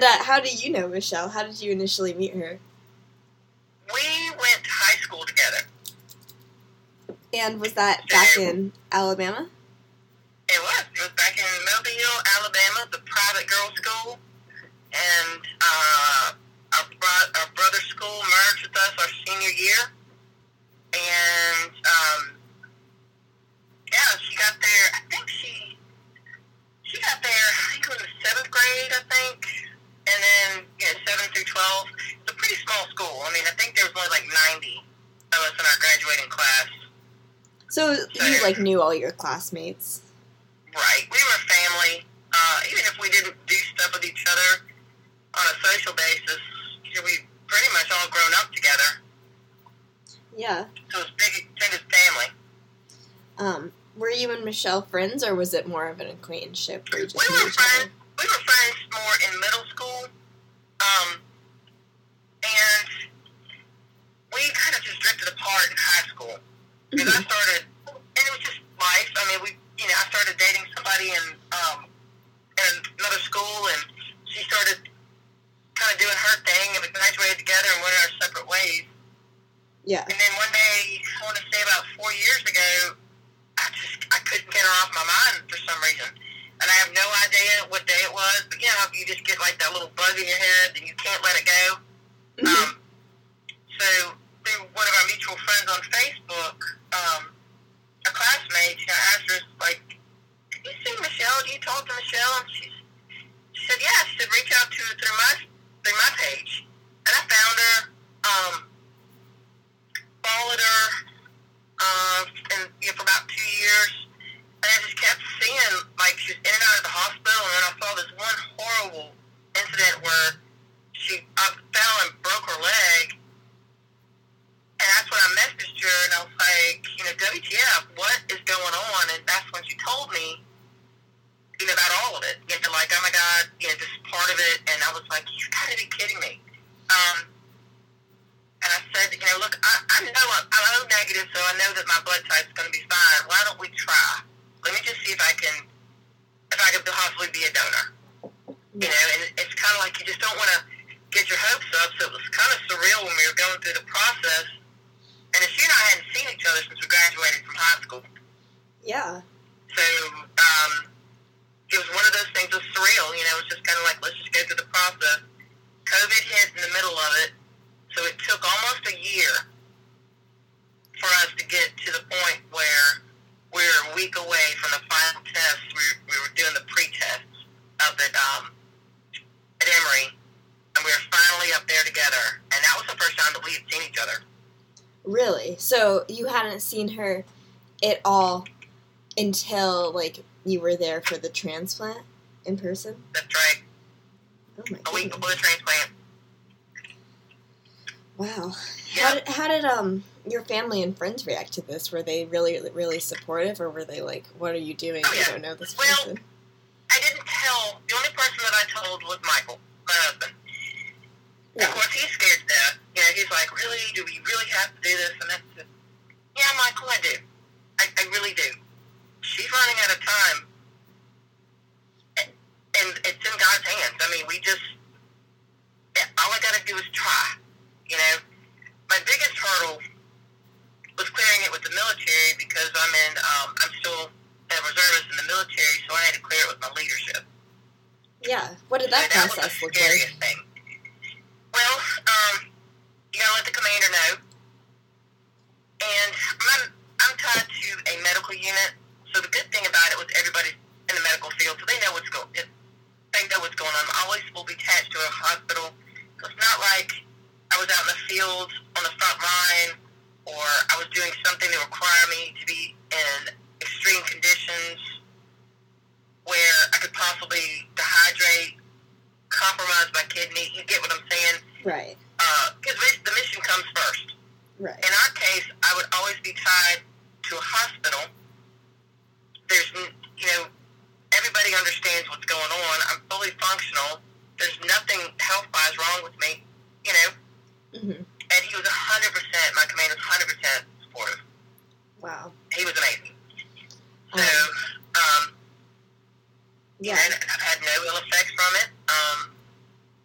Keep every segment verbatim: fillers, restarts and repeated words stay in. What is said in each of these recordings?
uh, how do you know Michelle? How did you initially meet her? We went to high school together. And was that back in Alabama? It was. It was back in Mobile, Alabama, the private girls' school. And uh, our, bro- our brother's school merged with us our senior year. And, um, yeah, she got there, I think she, she got there, I think it was the seventh grade, I think. And then, you know, seven through twelve. It's a pretty small school. I mean, I think there was only like ninety of us in our graduating class. So, so you, like, knew all your classmates? Right. We were family. Uh, even if we didn't do stuff with each other on a social basis, you know, we pretty much all grown up together. Yeah. So it was big extended family. Um, were you and Michelle friends, or was it more of an acquaintanceship where you just we knew were each friends. other? We were friends more in middle school. Um, and we kind of just drifted apart in high school. Because Mm-hmm. I started, and it was just life. I mean, we, you know, I started dating somebody in, um, in another school, and she started kind of doing her thing, and we graduated together and went our separate ways. Yeah. And then one day, I want to say about four years ago, I just, I couldn't get her off my mind for some reason. And I have no idea what day it was, but you know how you just get like that little bug in your head and you can't let it go? Mm-hmm. Um, so, through one of our mutual friends on Facebook, um, a classmate, you know, asked her, like, "Have you seen Michelle? Do you talk to Michelle?" And she, she said, "Yeah." She said, "Reach out to her through my, through my page." And I found her, um, followed her, uh, and, you know, for about two years. And I just kept seeing, like, she was in and out of the hospital, and then I saw this one horrible incident where she uh, fell and broke her leg. And that's when I messaged her, and I was like, you know, W T F, what is going on? And that's when she told me, you know, about all of it. You know, like, oh my God, you know, just part of it. And I was like, you gotta be kidding me. Um, and I said, you know, look, I, I know I'm, I'm O negative, so I know that my blood type's going to be fine. Why don't we try? Let me just see if I can, if I can possibly be a donor. You know, and it's kind of like you just don't want to get your hopes up. So it was kind of surreal when we were going through the process. And she and I hadn't seen each other since we graduated from high school. Yeah. So um, it was one of those things that was surreal. You know, it was just kind of like, let's just go through the process. COVID hit in the middle of it. So it took almost a year for us to get to the point where we were a week away from the final test. We were, we were doing the pre-tests up at, um, at Emory, and we were finally up there together. And that was the first time that we had seen each other. Really? So you hadn't seen her at all until, like, you were there for the transplant in person? That's right. Oh, my A week goodness. before the transplant. Wow. Yeah. How did, how did um your family and friends react to this? Were they really, really supportive, or were they like, what are you doing? Oh, You yeah. don't know this Well, person. I didn't tell. The only person that I told was Michael, my husband. Yeah. Of course, he's scared to death. You know, he's like, really? Do we really have to do this? And I said, yeah, Michael, I do. I, I really do. She's running out of time. And, and it's in God's hands. I mean, we just, all I got to do is try. You know, my biggest hurdle was clearing it with the military because I'm in, um, I'm still a reservist in the military, so I had to clear it with my leadership. Yeah. What did that So that process was look the scariest like? thing. Well, um, you gotta let the commander know. And I'm, I'm tied to a medical unit, so the good thing about it was everybody's in the medical field, so they know what's going they know what's going on. I always will be attached to a hospital, so it's not like I was out in the field on the front line, or I was doing something that required me to be in extreme conditions where I could possibly dehydrate, compromise my kidney. You get what I'm saying? Right. Because uh, the mission comes first. Right. In our case, I would always be tied to a hospital. There's, you know, everybody understands what's going on. I'm fully functional. There's nothing health-wise wrong with me, you know. Mm-hmm. And he was one hundred percent, my commander was one hundred percent supportive. Wow. He was amazing. Um, So, um, yeah. you know, I've had no ill effects from it. Um,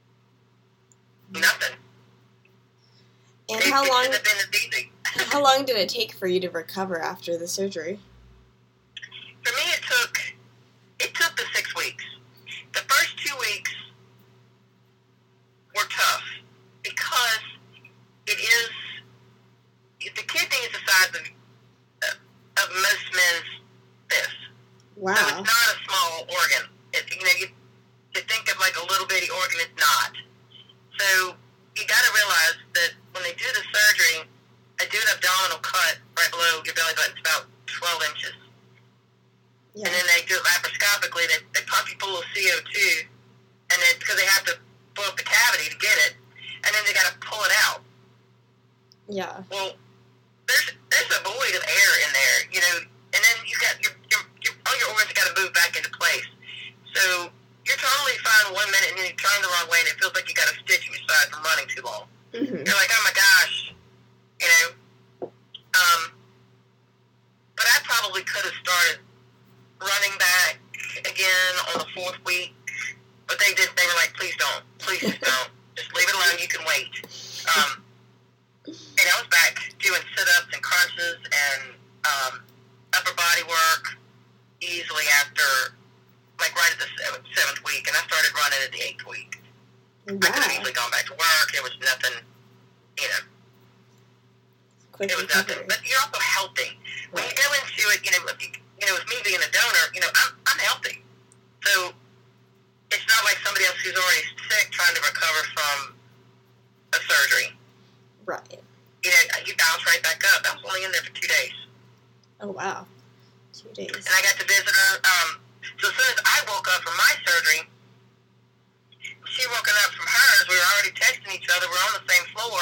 And it, how it long? shouldn't have been as easy. How long did it take for you to recover after the surgery? For me, it took it took the six weeks. The first two weeks were tough because it is the kidney is the size of of most men's fists. Wow. So it's not a small organ. It, you know, you, you think of like a little bitty organ. It's not. So you got to realize that when they do the surgery, they do an abdominal cut right below your belly button. It's about twelve inches. Yeah. And then they do it laparoscopically. They, they pump you full of C O two, and then because they have to fill up the cavity to get it, and then they got to pull it out. Yeah. Well, there's there's a void of air in there, you know, and then you got your, your, your all your organs got to move back into place. So you're totally fine one minute, and then you turn the wrong way, and it feels like you got a stitch in your side from running too long. Mm-hmm. You're like, oh my gosh, you know. Um, but I probably could have started running back again on the fourth week, but they did. They were like, please don't, please just don't, just leave it alone. You can wait. Um, and I was back doing sit-ups and crunches and um, upper body work easily after, like right at the seventh, seventh week, and I started running at the eighth week. Wow. I could have easily gone back to work. There was nothing, you know. Quick It was recovery. nothing. But you're also healthy. When you go into it, you know, if you, you know, with me being a donor, you know, I'm, I'm healthy. So it's not like somebody else who's already sick trying to recover from a surgery. Right. You know, you bounce right back up. I was only in there for two days. Oh, wow. Two days. And I got to visit her. Um, so as soon as I woke up from my surgery, she woken up from hers. We were already texting each other. We're on the same floor.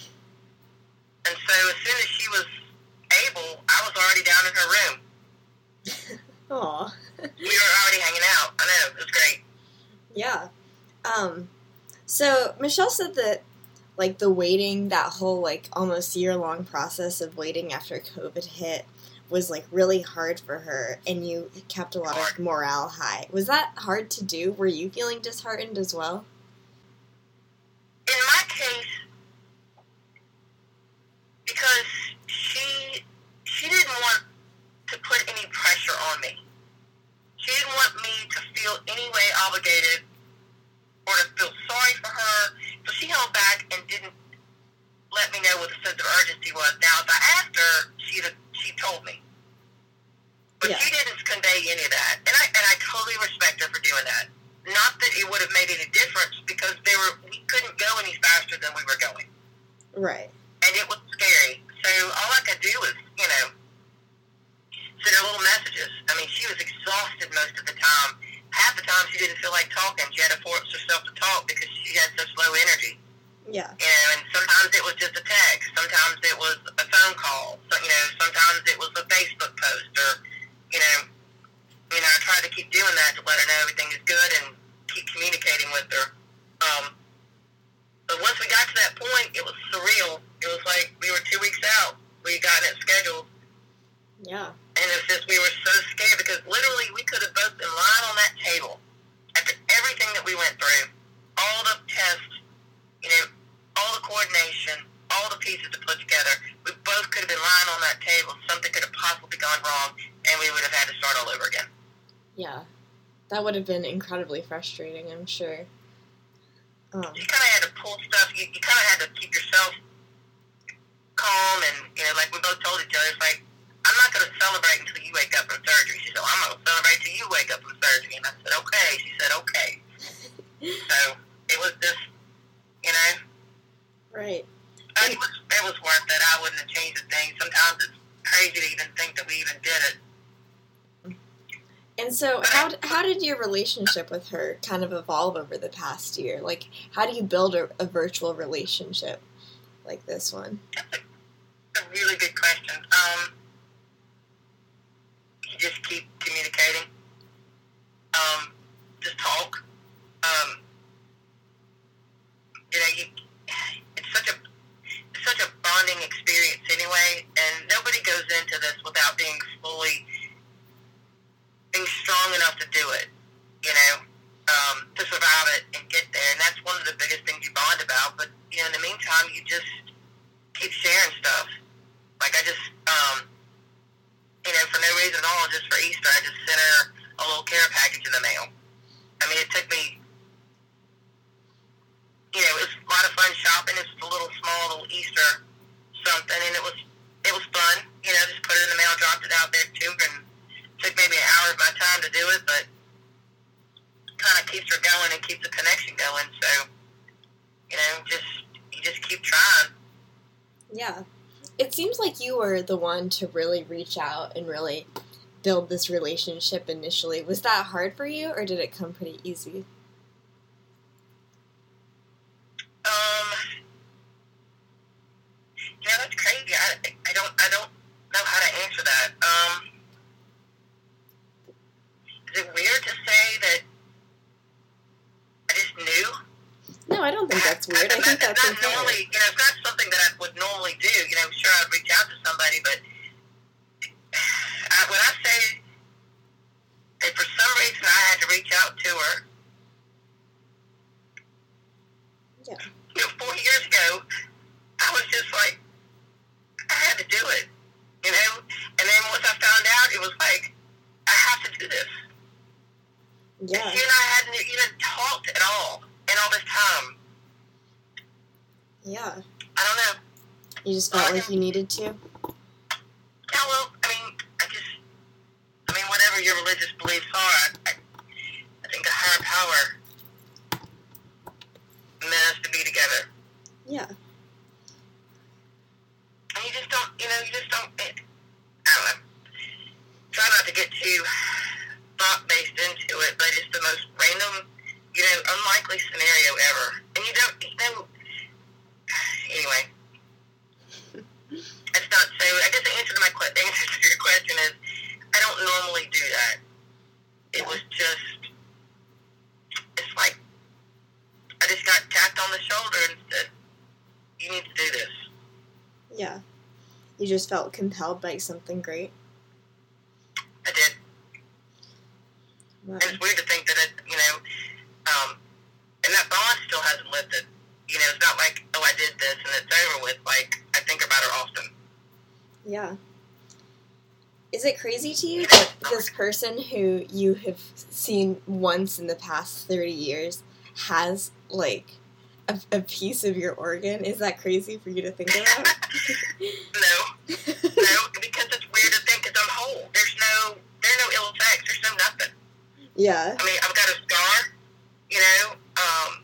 And so as soon as she was able, I was already down in her room. Aw. We were already hanging out. I know. It was great. Yeah. Um, so Michelle said that, like, the waiting, that whole, like, almost year-long process of waiting after COVID hit was, like, really hard for her, and you kept a lot of morale high. Was that hard to do? Were you feeling disheartened as well? In my case, because she she didn't want to put any pressure on me. She didn't want me to feel any way obligated or to feel sorry for her. So she held back and didn't let me know what the sense of urgency was. Now, if I asked her, she she told me. But Yeah. she didn't convey any of that. And I and I totally respect her for doing that. Not that it would have made any difference, because they were we couldn't go any faster than we were going. Right. And it was scary. So all I could do was, you know, send her little messages. I mean, she was exhausted most of the time. Half the time she didn't feel like talking. She had to force herself to talk because she had such low energy. Yeah. You know, and sometimes it was just a text. Sometimes it was a phone call. So, you know, sometimes it was a Facebook post, or, you know, you know, I tried to keep doing that to let her know everything is good and keep communicating with her. Um, but once we got to that point, it was surreal. It was like we were two weeks out. We had gotten it scheduled. Yeah. And it's just, we were so scared because literally we could have both been lying on that table after everything that we went through, all the tests, you know, all the coordination, all the pieces to put together. We both could have been lying on that table. Something could have possibly gone wrong, and we would have had to start all over again. Yeah. That would have been incredibly frustrating, I'm sure. Um, You kind of had to pull stuff. You, you kind of had to keep yourself calm, and, you know, like we both told each other, it's like, I'm not going to celebrate until you wake up from surgery. She said, well, I'm going to celebrate till you wake up from surgery. And I said, okay. She said, okay. So it was just, you know. right. It was, it was worth it. I wouldn't have changed a thing. Sometimes it's crazy to even think that we even did it. And so how, how did your relationship with her kind of evolve over the past year? Like, how do you build a, a virtual relationship like this one? That's a, a really good question. Um, you just keep communicating. Um, just talk. Um, you know, you, it's such a it's such a bonding experience anyway, and nobody goes into this without being fully being strong enough to do it. You know, um, to survive it and get there, and that's one of the biggest things you bond about. But you know, in the meantime, you just keep sharing stuff. Like, I just, um, you know, for no reason at all, just for Easter, I just sent her a little care package in the mail. I mean, it took me, you know, it was a lot of fun shopping. It's a little small little Easter something, and it was it was fun. You know, just put it in the mail, dropped it out there too, and it took maybe an hour of my time to do it, but kind of keeps her going and keeps the connection going. So, you know, just you just keep trying. Yeah. It seems like you were the one to really reach out and really build this relationship initially. Was that hard for you, or did it come pretty easy? Um, yeah, that's crazy. I, I don't I don't know how to answer that. Um, is it weird to say that I just knew? No, I don't think that's weird. I, I think that's not normally, you know, it's not something that I would normally do. You know, sure, I'd reach out to somebody, but I, when I say that for some reason I had to reach out to her, yeah, you know, four years ago, I was just like, I had to do it, you know. And then once I found out, it was like, I have to do this. Yeah. And she and I hadn't even talked at all in all this time. Yeah. I don't know. You just felt like you needed to? Yeah, well, I mean, I just, I mean, whatever your religious beliefs are, I, I, I think a higher power meant us to be together. Yeah. And you just don't, you know, you just don't, it, I don't know. Try not to get too thought-based into it, but it's the most random, you know, unlikely scenario ever. And you don't, you know, anyway. It's not so, I guess the answer to my que- the answer to your question is, I don't normally do that. It was just, it's like, I just got tapped on the shoulder and said, you need to do this. Yeah. You just felt compelled by something great? I did. Wow. And it's weird to think that it, you know, um, and that bond still hasn't lifted. You know, it's not like, oh, I did this and it's over with. Like, I think about her often. Yeah. Is it crazy to you that this person who you have seen once in the past thirty years has, like, a, a piece of your organ? Is that crazy for you to think about? No. No, because it's weird to think because I'm whole. There's no, there's no ill effects. There's no nothing. Yeah. I mean, I've got a scar, you know, um,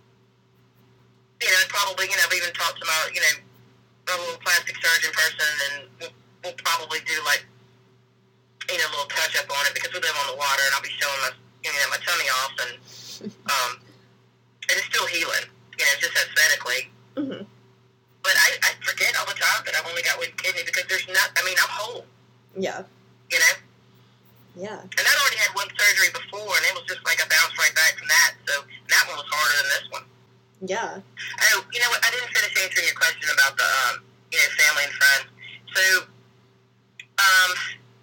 you know, probably, you know, I've even talked to my, you know, a little plastic surgeon person, and we'll, we'll probably do, like, you know, a little touch-up on it, because we live on the water, and I'll be showing my, you know, my tummy off, and, um, and it's still healing, you know, just aesthetically. Mm-hmm. But I, I forget all the time that I've only got one kidney, because there's not, I mean, I'm whole. Yeah. You know? Yeah. And I'd already had one surgery before, and it was just like I bounced right back from that, so that one was harder than this one. Yeah. Oh, you know what? I didn't finish answering your question about the, um, you know, family and friends. So, um,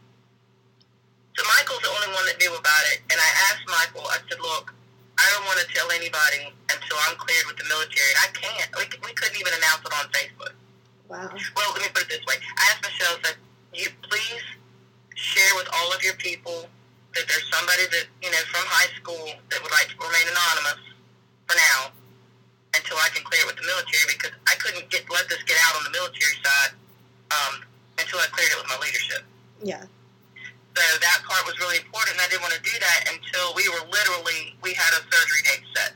so Michael's the only one that knew about it, and I asked Michael, I said, look, I don't want to tell anybody until I'm cleared with the military, and I can't. We, we couldn't even announce it on Facebook. Wow. Well, let me put it this way. I asked Michelle, I said, you please share with all of your people that there's somebody that, you know, from high school that would like to remain anonymous for now until I can clear it with the military, because I couldn't get let this get out on the military side um, until I cleared it with my leadership. Yeah. So that part was really important, and I didn't want to do that until we were literally, we had a surgery date set.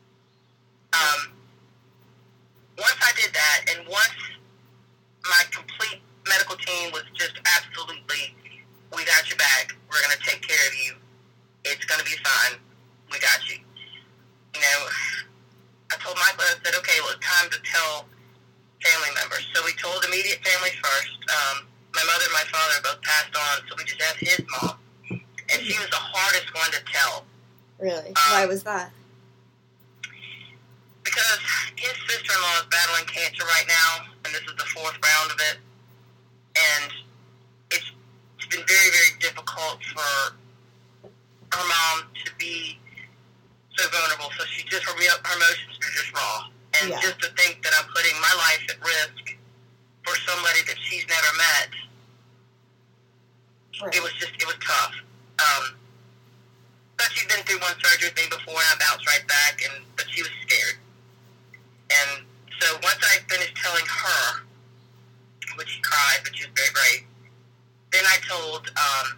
Um, once I did that, and once my complete medical team was just absolutely, we got your back, we're going to take care of you, it's going to be fine, we got you. You know, I told Michael, I said, okay, well, it's time to tell family members. So we told immediate family first. Um, my mother and my father both passed on, so we just asked his mom. And she was the hardest one to tell. Really? Um, Why was that? Because his sister-in-law is battling cancer right now, and this is the fourth round of it. And it's, it's been very, very difficult for her mom to be so vulnerable. So she just, her, her emotions are just raw. And Yeah. just to think that I'm putting my life at risk for somebody that she's never met, Right. it was just, it was tough. Um, but she'd been through one surgery with me before, and I bounced right back, and but she was scared. And so once I finished telling her, which she cried, but she was very brave, then I told, um,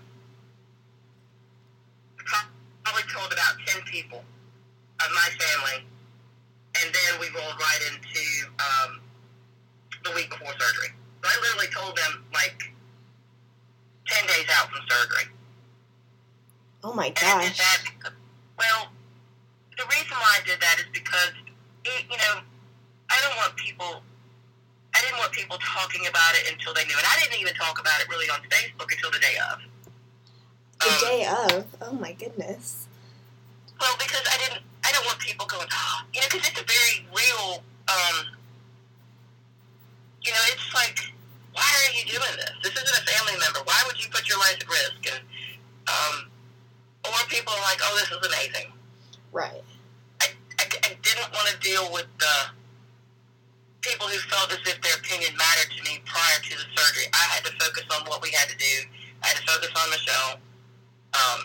probably told about ten people of my family, and then we rolled right into um, the week before surgery. So I literally told them, like, ten days out from surgery. Oh my And I did gosh. that because, well, the reason why I did that is because, it, you know, I don't want people, I didn't want people talking about it until they knew. And I didn't even talk about it really on Facebook until the day of. The Um, day of? Oh my goodness. Well, because I didn't, I don't want people going, oh, you know, because it's a very real, um, you know, it's like, why are you doing this? This isn't a family member. Why would you put your life at risk? And, um, or people are like, oh, this is amazing. Right. I, I, I didn't want to deal with the people who felt as if their opinion mattered to me prior to the surgery. I had to focus on what we had to do. I had to focus on Michelle. Um,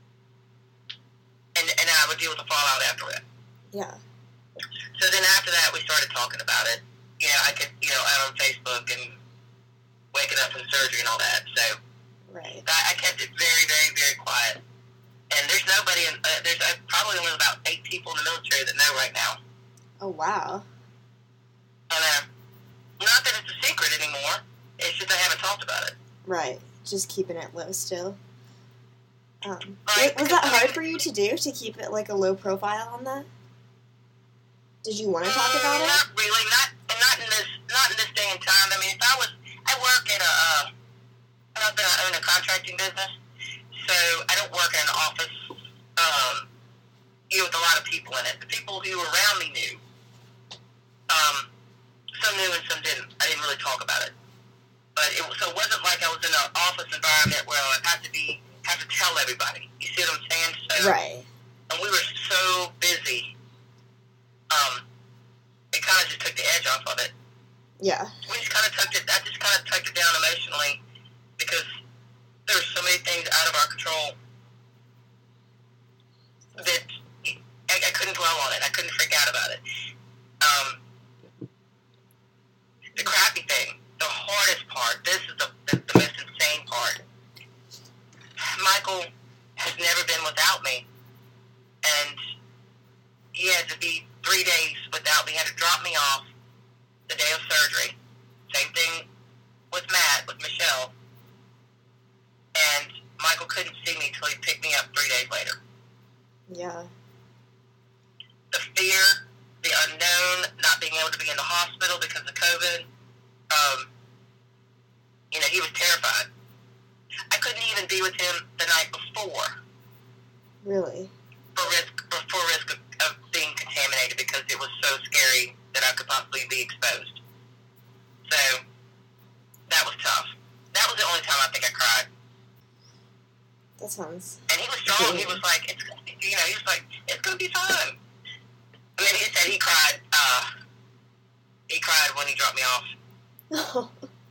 and, and I would deal with the fallout after it. Yeah. So then after that, we started talking about it. You know, I could, you know, out on Facebook and waking up from surgery and all that. So Right. I, I kept it very, very, very quiet. And there's nobody, in, uh, there's uh, probably only about eight people in the military that know right now. Oh wow. And uh, not that it's a secret anymore. It's just I haven't talked about it. Right. Just keeping it low still. Um, Right, was, was that because, I hard mean, for you to do, to keep it like a low profile on that? Did you want to talk about Mm, it? Not really. Not and not in this not in this day and time. I mean, if I was, I work at a, uh, I own a contracting business, so I don't work in an office, um, you know, with a lot of people in it. The people who were around me knew. Um, some knew and some didn't. I didn't really talk about it, but it so it wasn't like I was in an office environment where I had to be have to tell everybody. You see what I'm saying? So, Right. and we were so busy. Um, it kind of just took the edge off of it. Yeah. We just kind of tucked it. I just kind of tucked it down emotionally because there were so many things out of our control that I, I couldn't dwell on it. I couldn't freak out about it. Um, the crappy thing, the hardest part. This is the, the, the most insane part. Michael has never been without me, and he had to be three days without me. He had to drop me off the day of surgery. Same thing with Matt, with Michelle. And Michael couldn't see me till he picked me up three days later. Yeah. The fear, the unknown, not being able to be in the hospital because of COVID. Um, you know, he was terrified. I couldn't even be with him the night before. Really? For risk, for, for risk of, of being contaminated because it was so scary that I could possibly be exposed. So that was tough. That was the only time I think I cried. That sounds... And he was strong. He was like, it's gonna be, you know, he was like, it's gonna be fine. And then he said he cried. Uh, he cried when he dropped me off. Oh.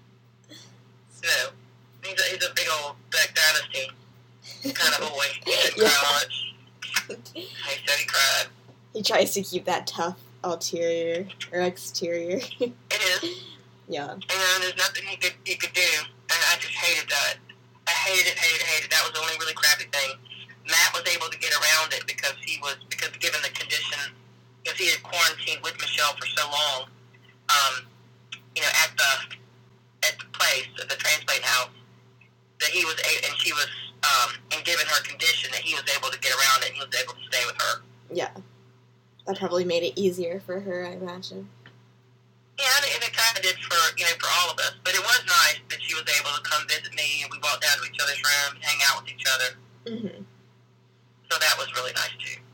So he's a, he's a big old Black Dynasty kind of boy. He didn't Yeah. cry much. He said he cried. He tries to keep that tough ulterior or exterior. It is. Yeah. And then there's nothing he could he could do. And I just hated that. I hated it, hated it, hated it. That was the only really crappy thing. Matt was able to get around it because he was, because given the condition, because he had quarantined with Michelle for so long, um, you know, at the at the place, at the transplant house, that he was, a, and she was, um, and given her condition, that he was able to get around it and he was able to stay with her. Yeah. That probably made it easier for her, I imagine. Yeah, and it kind of did for, you know, for all of us. But it was nice that she was able to come visit me, and we walked down to each other's room and hang out with each other. Mm-hmm. So that was really nice, too.